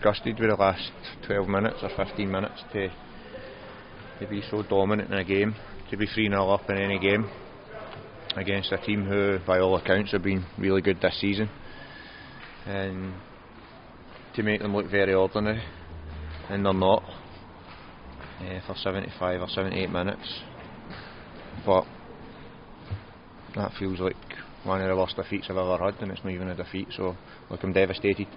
disgusted with the last 12 minutes or 15 minutes to be so dominant in a game, to be 3-0 up in any game against a team who by all accounts have been really good this season, and to make them look very ordinary, and they're not, for 75 or 78 minutes. But that feels like one of the worst defeats I've ever had, and it's not even a defeat, so look, I'm devastated.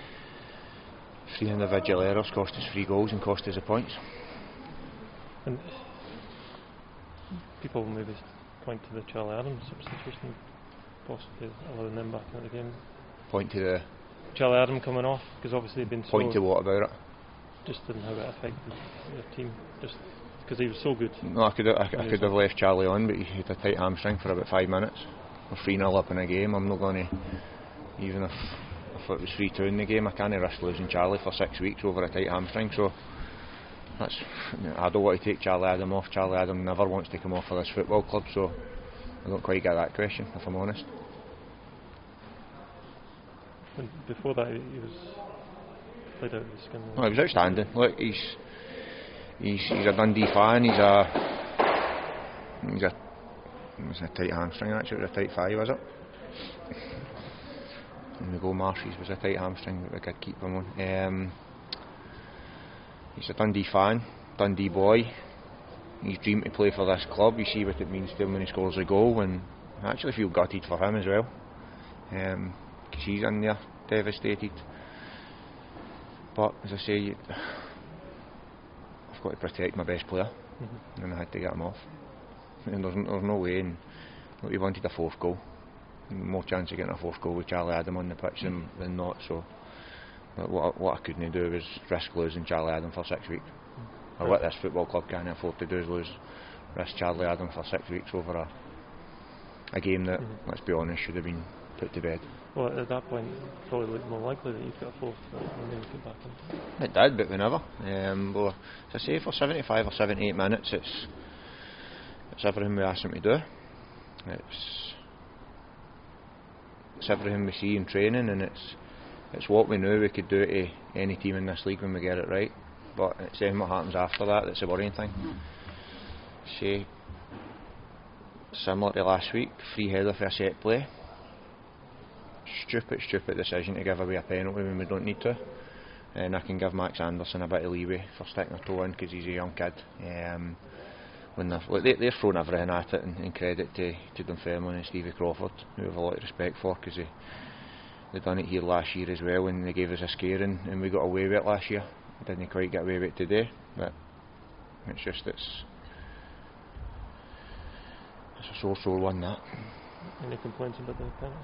3 individual errors cost us 3 goals and cost us the points. And people maybe point to the Charlie Adams substitution, possibly allowing them back into the game. Point to the Charlie Adam coming off, because obviously he'd been point to what about it? Just in how it affected the team, just because he was so good. No, I could have left Charlie on, but he had a tight hamstring for about 5 minutes. We're 3-0 up in a game. I'm not going to, even if it was 3-2 in the game, I can't risk losing Charlie for 6 weeks over a tight hamstring. So I don't want to take Charlie Adam off. Charlie Adam never wants to come off for this football club, so I don't quite get that question, if I'm honest. And before that, he was played out of his skin. No, he was outstanding. Look, he's a Dundee fan. It was a tight hamstring actually. It was a tight thigh, was it? And the goal Marshes was a tight hamstring that we could keep him on. He's a Dundee fan, Dundee boy. He's dreamed to play for this club. You see what it means to him when he scores a goal, and I actually feel gutted for him as well, because he's in there devastated. But as I say, I've got to protect my best player, and I had to get him off. And there's no way. And look, he wanted a 4th goal. More chance of getting a 4th goal with Charlie Adam on the pitch than not. So what I couldn't do was risk losing Charlie Adam for 6 weeks. Or what this football club can't afford to do is risk Charlie Adam for 6 weeks over a game that, let's be honest, should have been put to bed. Well, at that point, it probably looked more likely that you'd got a 4th than maybe put back in. It did, but we never. Well, as I say, for 75 or 78 minutes, it's everything we asked him to do. It's everything we see in training, and it's what we knew we could do to any team in this league when we get it right. But it's then what happens after that that's the worrying thing. Say, similar to last week, free header for a set play. Stupid decision to give away a penalty when we don't need to. And I can give Max Anderson a bit of leeway for sticking a toe in because he's a young kid. When they're throwing everything at it, and credit to Dunfermline and Stevie Crawford, who I have a lot of respect for, because they done it here last year as well, and they gave us a scare, and we got away with it last year. Didn't quite get away with it today, but it's just it's a sore one, that. Any complaints about the penalty?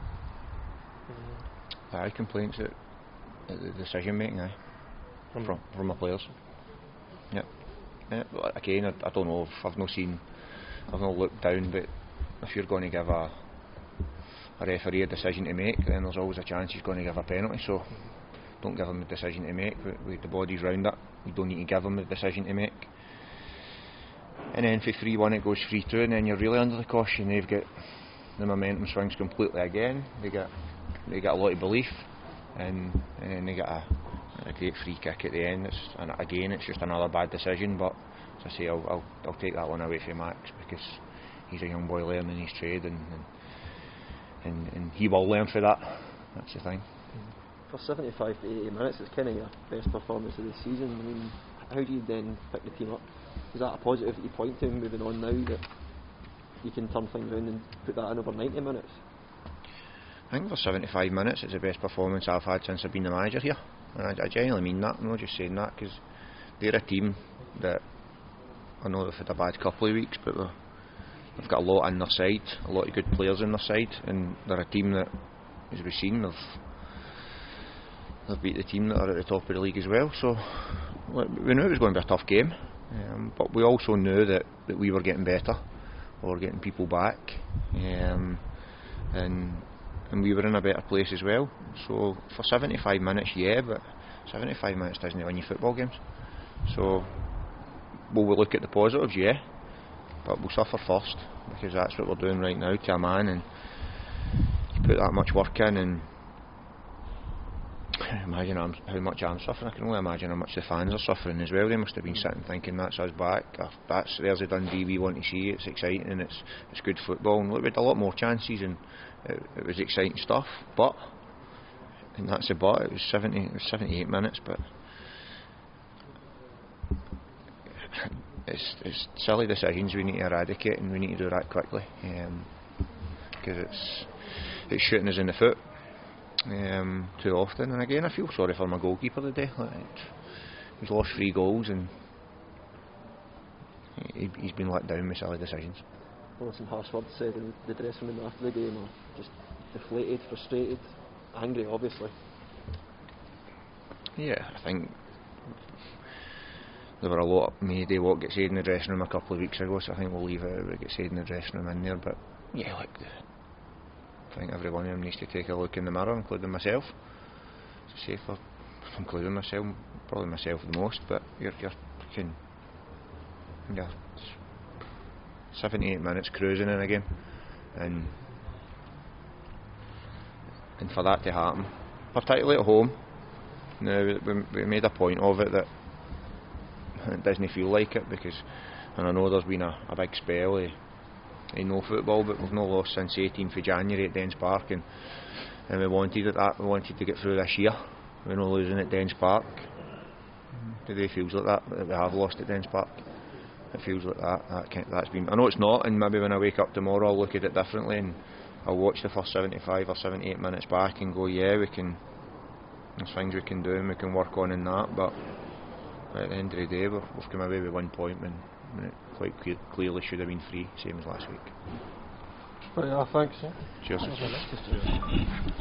Complaints at the decision making, from my players. Yep. But again, I don't know. I've not looked down, but if you're going to give a referee a decision to make, then there's always a chance he's going to give a penalty. So don't give him the decision to make. With the bodies round it, you don't need to give him the decision to make. And then for 3-1 it goes 3-2, and then you're really under the caution. They've got the momentum swings completely again. They get a lot of belief, and then they get a great free kick at the end. It's just another bad decision. But as I say, I'll take that one away from Max, because he's a young boy learning his trade, and he will learn for that. That's the thing. For 75 to 80 minutes, it's kind of your best performance of the season. I mean, how do you then pick the team up? Is that a positive that you point to moving on now, that you can turn things around and put that in over 90 minutes? I think for 75 minutes it's the best performance I've had since I've been the manager here, and I genuinely mean that. I'm not just saying that, because they're a team that, I know they've had a bad couple of weeks, but they've got a lot on their side, a lot of good players on their side, and they're a team that, as we've seen, they've beat the team that are at the top of the league as well. So we knew it was going to be a tough game, but we also knew that we were getting better, we were getting people back, and we were in a better place as well. So for 75 minutes, yeah, but 75 minutes doesn't win you football games. So will we look at the positives? Yeah, but we'll suffer first, because that's what we're doing right now to a man, and you put that much work in, and imagine how much I'm suffering. I can only imagine how much the fans are suffering as well. They must have been sitting thinking, that's us back, there's a Dundee we want to see, it's exciting and it's good football. And look, we had a lot more chances and it was exciting stuff, but, and that's the but, it was 78 minutes, but it's silly decisions we need to eradicate, and we need to do that quickly, because it's shooting us in the foot too often. And again, I feel sorry for my goalkeeper today. He's lost 3 goals and he's been let down with silly decisions. Well, some harsh words said in the dressing room after the game, or just deflated, frustrated, angry, obviously. Yeah, I think there were a lot, maybe what gets said in the dressing room a couple of weeks ago, so I think we'll leave it what gets said in the dressing room in there. But yeah, look, I think every one of them needs to take a look in the mirror, including myself. It's safer, including myself, probably myself the most, but you're 78 minutes cruising in a game, and for that to happen, particularly at home. Now we made a point of it that it doesn't feel like it, because, and I know there's been a big spell of no football, but we've not lost since 18th of January at Dens Park, and we wanted that. We wanted to get through this year. We're not losing at Dens Park. Today feels like that we have lost at Dens Park. It feels like that's been. I know it's not, and maybe when I wake up tomorrow I'll look at it differently and I'll watch the first 75 or 78 minutes back and go, yeah, we can. There's things we can do and we can work on in that, but at the end of the day we've come away with 1 point when it quite clearly should have been 3, same as last week. Thanks. Cheers.